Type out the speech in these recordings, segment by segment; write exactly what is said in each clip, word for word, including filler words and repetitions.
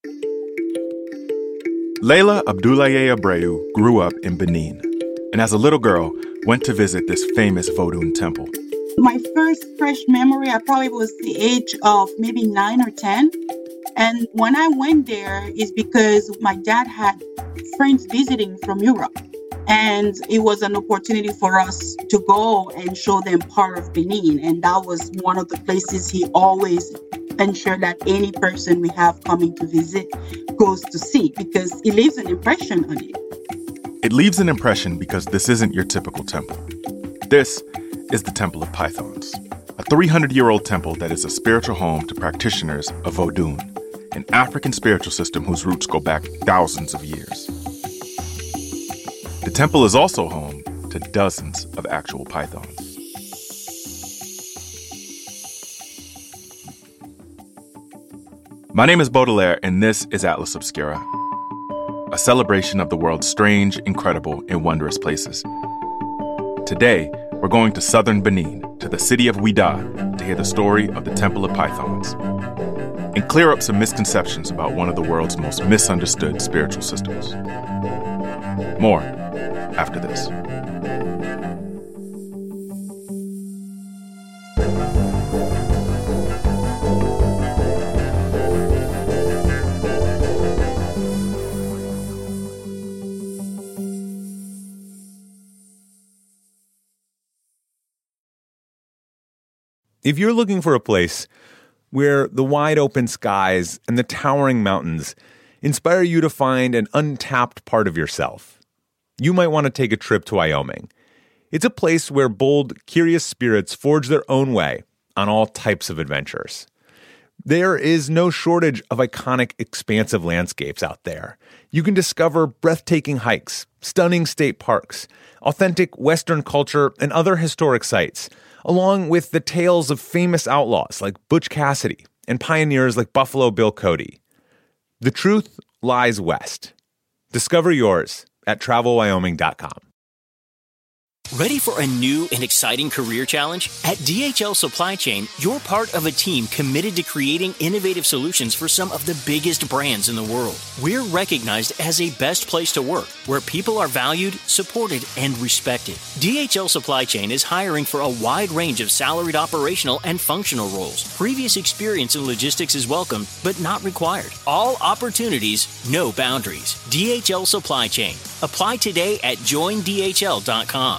Leila Abdoulaye Abreu grew up in Benin, and as a little girl, went to visit this famous Vodun temple. My first fresh memory, I probably was the age of maybe nine or ten. And when I went there is because my dad had friends visiting from Europe. And it was an opportunity for us to go and show them part of Benin. And that was one of the places he always ensured that any person we have coming to visit goes to see, because it leaves an impression on it. It leaves an impression because this isn't your typical temple. This is the Temple of Pythons, a three hundred year old temple that is a spiritual home to practitioners of Vodun, an African spiritual system whose roots go back thousands of years. The temple is also home to dozens of actual pythons. My name is Baudelaire, and this is Atlas Obscura, a celebration of the world's strange, incredible, and wondrous places. Today, we're going to southern Benin, to the city of Ouidah, to hear the story of the Temple of Pythons and clear up some misconceptions about one of the world's most misunderstood spiritual systems. More after this. If you're looking for a place where the wide open skies and the towering mountains inspire you to find an untapped part of yourself, you might want to take a trip to Wyoming. It's a place where bold, curious spirits forge their own way on all types of adventures. There is no shortage of iconic, expansive landscapes out there. You can discover breathtaking hikes, stunning state parks, authentic Western culture, and other historic sites, along with the tales of famous outlaws like Butch Cassidy and pioneers like Buffalo Bill Cody. The truth lies west. Discover yours at travel wyoming dot com. Ready for a new and exciting career challenge? At D H L Supply Chain, you're part of a team committed to creating innovative solutions for some of the biggest brands in the world. We're recognized as a best place to work, where people are valued, supported, and respected. D H L Supply Chain is hiring for a wide range of salaried operational and functional roles. Previous experience in logistics is welcome, but not required. All opportunities, no boundaries. D H L Supply Chain. Apply today at join d h l dot com.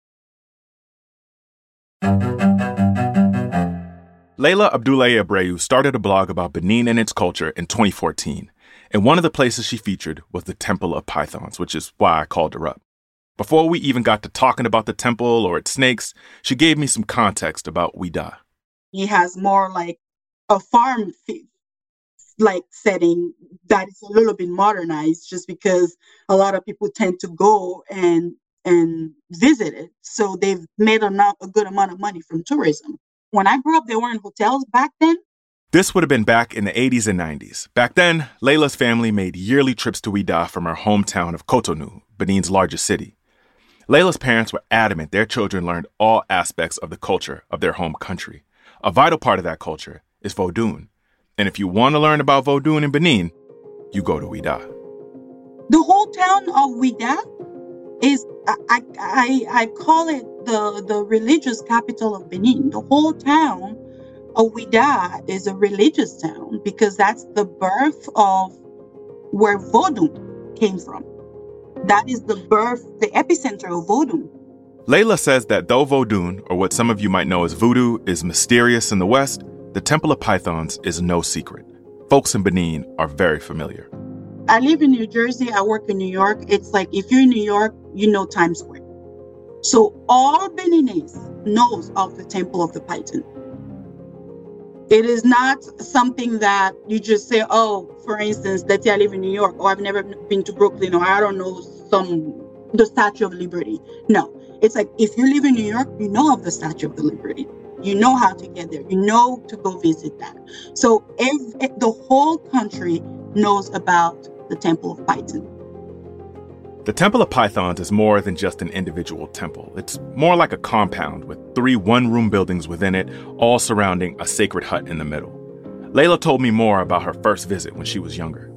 Leila Abdoulaye Abreu started a blog about Benin and its culture in twenty fourteen, and one of the places she featured was the Temple of Pythons, which is why I called her up. Before we even got to talking about the temple or its snakes, she gave me some context about Ouidah. He has more like a farm like setting that is a little bit modernized, just because a lot of people tend to go and and visit it. So they've made enough, a good amount of money from tourism. When I grew up, there weren't hotels back then. This would have been back in the eighties and nineties. Back then, Leila's family made yearly trips to Ouidah from her hometown of Cotonou, Benin's largest city. Leila's parents were adamant their children learned all aspects of the culture of their home country. A vital part of that culture is Vodun. And if you want to learn about Vodun in Benin, you go to Ouidah. The whole town of Ouidah is, I, I, I call it the, the religious capital of Benin. The whole town of Ouidah is a religious town because that's the birth of where Vodun came from. That is the birth, the epicenter of Vodun. Leila says that though Vodun, or what some of you might know as voodoo, is mysterious in the West, the Temple of Pythons is no secret. Folks in Benin are very familiar. I live in New Jersey. I work in New York. It's like if you're in New York, you know Times Square. So all Beninese knows of the Temple of the Python. It is not something that you just say, oh, for instance, let's say I live in New York, or I've never been to Brooklyn, or I don't know some the Statue of Liberty. No, it's like if you live in New York, you know of the Statue of the Liberty. You know how to get there. You know to go visit that. So every, the whole country knows about the Temple of Python. The Temple of Pythons is more than just an individual temple. It's more like a compound with three one-room buildings within it, all surrounding a sacred hut in the middle. Leila told me more about her first visit when she was younger.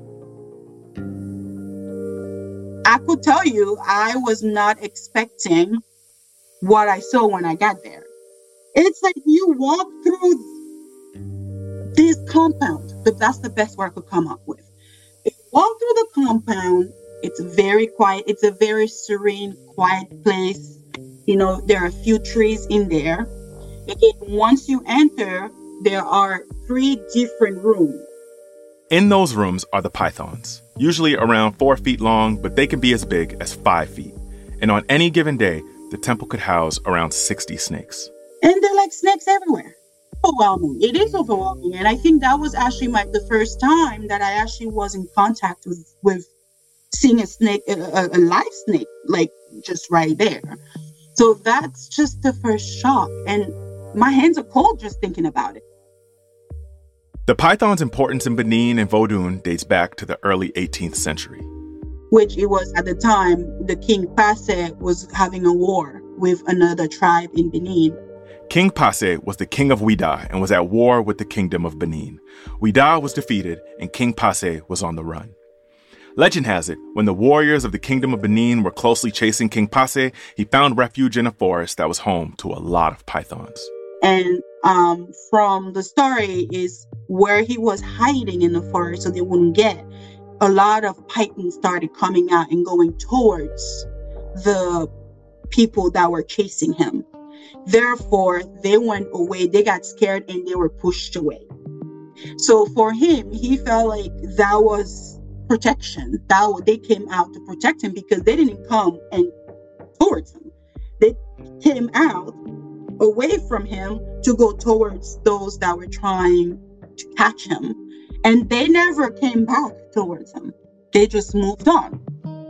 I could tell you, I was not expecting what I saw when I got there. It's like you walk through this compound. That's the best word I could come up with. If you walk through the compound, it's very quiet. It's a very serene, quiet place. You know, there are a few trees in there. Again, once you enter, there are three different rooms. In those rooms are the pythons, usually around four feet long, but they can be as big as five feet. And on any given day, the temple could house around sixty snakes. And they're like snakes everywhere. Overwhelming. It is overwhelming. And I think that was actually my the first time that I actually was in contact with, with seeing a snake, a, a live snake, like just right there. So that's just the first shock. And my hands are cold just thinking about it. The python's importance in Benin and Vodun dates back to the early eighteenth century. Which it was at the time, the King Passe was having a war with another tribe in Benin. King Passe was the king of Ouida and was at war with the kingdom of Benin. Ouida was defeated and King Passe was on the run. Legend has it, when the warriors of the kingdom of Benin were closely chasing King Passe, he found refuge in a forest that was home to a lot of pythons. And um, from the story is where he was hiding in the forest so they wouldn't get, a lot of pythons started coming out and going towards the people that were chasing him. Therefore, they went away, they got scared, and they were pushed away. So for him, he felt like that was protection. That they came out to protect him because they didn't come and towards him. They came out away from him to go towards those that were trying to catch him. And they never came back towards him. They just moved on.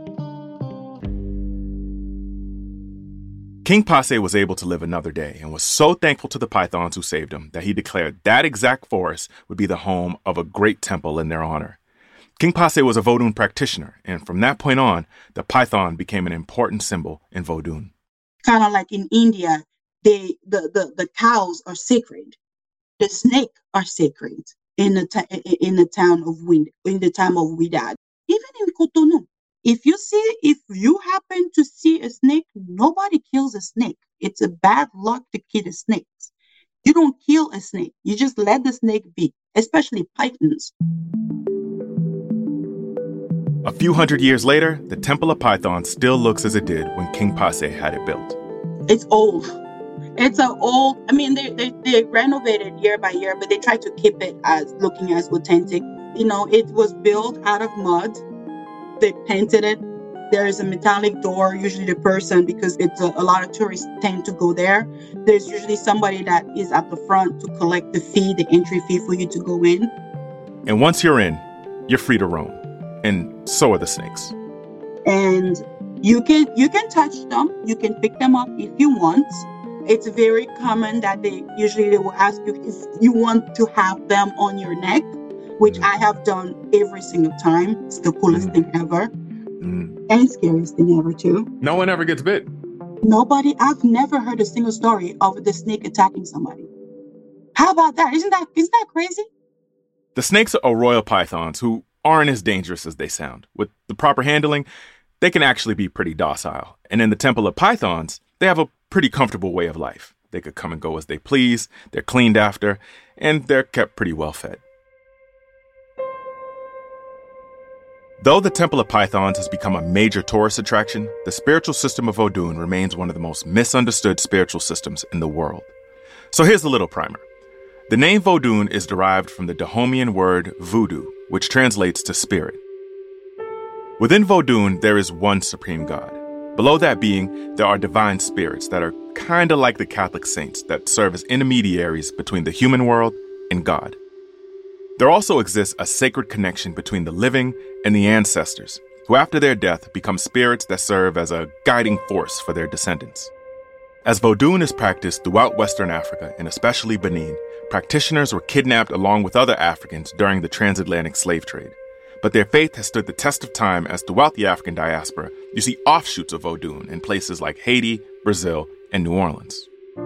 King Passe was able to live another day and was so thankful to the pythons who saved him that he declared that exact forest would be the home of a great temple in their honor. King Passe was a Vodun practitioner, and from that point on, the python became an important symbol in Vodun. Kind of like in India, they the, the, the cows are sacred. The snake are sacred in the ta- in the town of Ouida, in the town of Ouida. Even in Cotonou, if you see, if you happen to see a snake, nobody kills a snake. It's a bad luck to kill a snake. You don't kill a snake. You just let the snake be, especially pythons. A few hundred years later, the Temple of Python still looks as it did when King Passe had it built. It's old. It's an old, I mean, they, they, they renovated year by year, but they try to keep it as looking as authentic. You know, it was built out of mud. They painted it. There is a metallic door, usually the person, because it's a, a lot of tourists tend to go there. There's usually somebody that is at the front to collect the fee, the entry fee for you to go in. And once you're in, you're free to roam. And so are the snakes. And you can you can touch them. You can pick them up if you want. It's very common that they usually they will ask you if you want to have them on your neck, which mm. I have done every single time. It's the coolest mm. thing ever. Mm. And scariest thing ever too. No one ever gets bit. Nobody. I've never heard a single story of the snake attacking somebody. How about that? Isn't that isn't that crazy? The snakes are royal pythons who aren't as dangerous as they sound. With the proper handling, they can actually be pretty docile. And in the Temple of Pythons, they have a pretty comfortable way of life. They could come and go as they please, they're cleaned after, and they're kept pretty well fed. Though the Temple of Pythons has become a major tourist attraction, the spiritual system of Vodun remains one of the most misunderstood spiritual systems in the world. So here's a little primer. The name Vodun is derived from the Dahomean word voodoo, which translates to spirit. Within Vodun, there is one supreme god. Below that being, there are divine spirits that are kind of like the Catholic saints that serve as intermediaries between the human world and God. There also exists a sacred connection between the living and the ancestors, who after their death become spirits that serve as a guiding force for their descendants. As Vodun is practiced throughout Western Africa, and especially Benin, practitioners were kidnapped along with other Africans during the transatlantic slave trade. But their faith has stood the test of time as throughout the African diaspora, you see offshoots of Vodun in places like Haiti, Brazil, and New Orleans.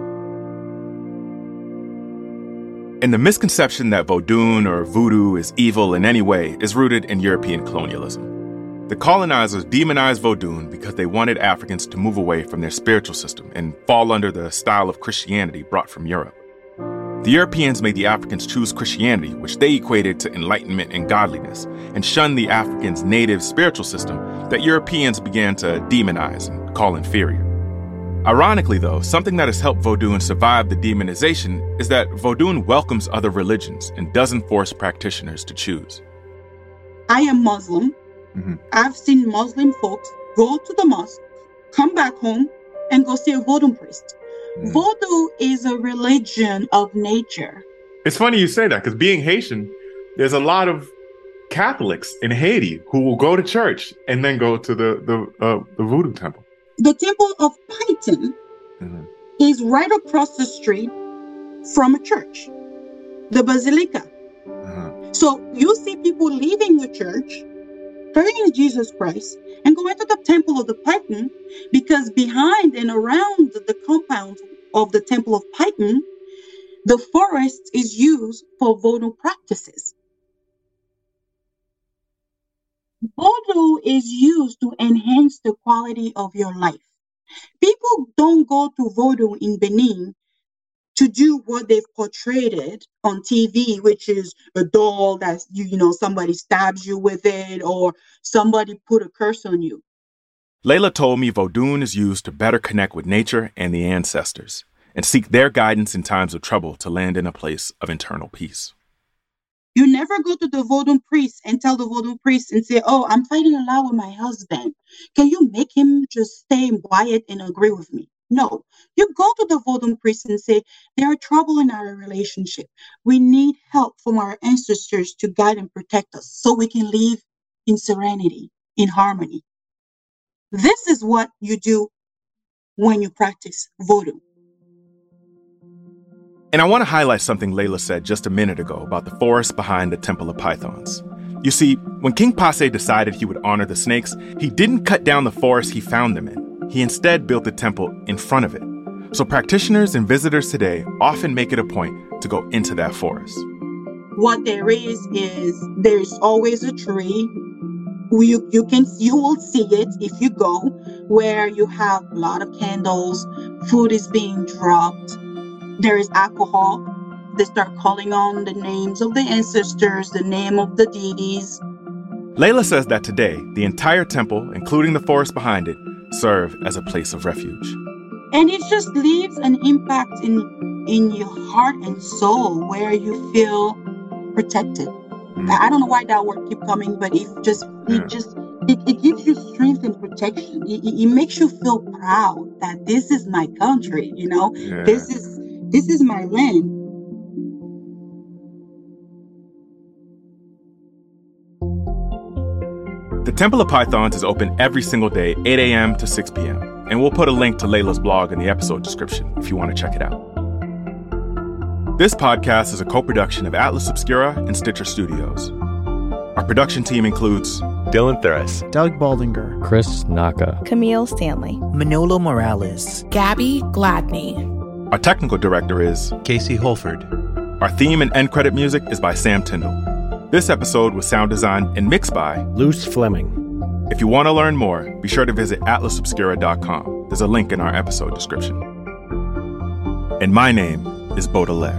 And the misconception that Vodun or voodoo is evil in any way is rooted in European colonialism. The colonizers demonized Vodun because they wanted Africans to move away from their spiritual system and fall under the style of Christianity brought from Europe. The Europeans made the Africans choose Christianity, which they equated to enlightenment and godliness, and shunned the Africans' native spiritual system that Europeans began to demonize and call inferior. Ironically, though, something that has helped Vodun survive the demonization is that Vodun welcomes other religions and doesn't force practitioners to choose. I am Muslim. Mm-hmm. I've seen Muslim folks go to the mosque, come back home, and go see a Vodun priest. Mm. Vodou is a religion of nature. It's funny you say that, because being Haitian, there's a lot of Catholics in Haiti who will go to church and then go to the the, uh, the Voodoo temple. The temple of Python mm-hmm. is right across the street from a church, the Basilica. Uh-huh. So you see people leaving the church, praying to Jesus Christ, and going to the temple of the Python, because behind and around the compound of the temple of Python, the forest is used for Vodou practices. Vodou is used to enhance the quality of your life. People don't go to Vodou in Benin to do what they've portrayed it on T V, which is a doll that you, you know, somebody stabs you with it or somebody put a curse on you. Layla told me Vodun is used to better connect with nature and the ancestors and seek their guidance in times of trouble to land in a place of internal peace. You never go to the Vodun priest and tell the Vodun priest and say, oh, I'm fighting a lot with my husband. Can you make him just stay quiet and agree with me? No, you go to the Vodun priest and say, there are trouble in our relationship. We need help from our ancestors to guide and protect us so we can live in serenity, in harmony. This is what you do when you practice Vodou. And I want to highlight something Layla said just a minute ago about the forest behind the Temple of Pythons. You see, when King Pase decided he would honor the snakes, he didn't cut down the forest he found them in. He instead built the temple in front of it. So practitioners and visitors today often make it a point to go into that forest. What there is, is there's always a tree. You, you can you will see it if you go, where you have a lot of candles, food is being dropped, there is alcohol. They start calling on the names of the ancestors, the name of the deities. Layla says that today, the entire temple, including the forest behind it, serve as a place of refuge. And it just leaves an impact in in your heart and soul where you feel protected. Mm. I don't know why that word keep coming, but it just it yeah. just it, it gives you strength and protection. It, it, it makes you feel proud that this is my country, you know. Yeah. This is this is my land. The Temple of Pythons is open every single day, eight a.m. to six p.m. And we'll put a link to Layla's blog in the episode description if you want to check it out. This podcast is a co-production of Atlas Obscura and Stitcher Studios. Our production team includes Dylan Thuras, Doug Baldinger, Chris Naka, Camille Stanley, Manolo Morales, Gabby Gladney. Our technical director is Casey Holford. Our theme and end credit music is by Sam Tyndall. This episode was sound designed and mixed by Luce Fleming. If you want to learn more, be sure to visit atlas obscura dot com. There's a link in our episode description. And my name is Baudelaire.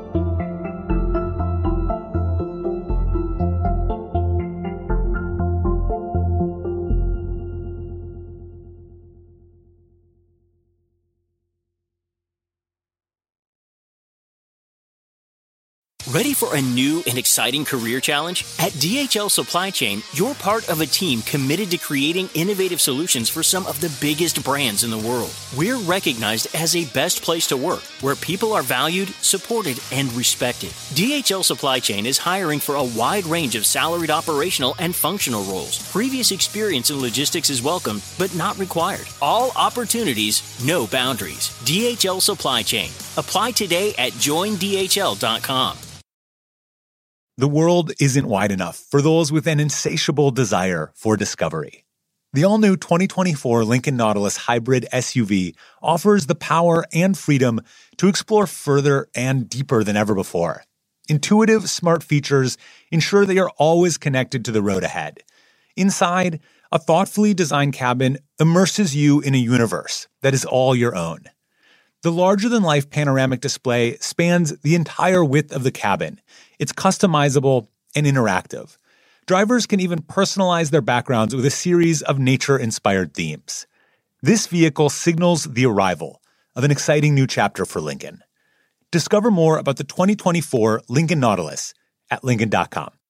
Ready for a new and exciting career challenge? At D H L Supply Chain, you're part of a team committed to creating innovative solutions for some of the biggest brands in the world. We're recognized as a best place to work, where people are valued, supported, and respected. D H L Supply Chain is hiring for a wide range of salaried operational and functional roles. Previous experience in logistics is welcome, but not required. All opportunities, no boundaries. D H L Supply Chain. Apply today at join D H L dot com. The world isn't wide enough for those with an insatiable desire for discovery. The all-new twenty twenty-four Lincoln Nautilus Hybrid S U V offers the power and freedom to explore further and deeper than ever before. Intuitive, smart features ensure that you're always connected to the road ahead. Inside, a thoughtfully designed cabin immerses you in a universe that is all your own. The larger-than-life panoramic display spans the entire width of the cabin. It's customizable and interactive. Drivers can even personalize their backgrounds with a series of nature-inspired themes. This vehicle signals the arrival of an exciting new chapter for Lincoln. Discover more about the twenty twenty-four Lincoln Nautilus at Lincoln dot com.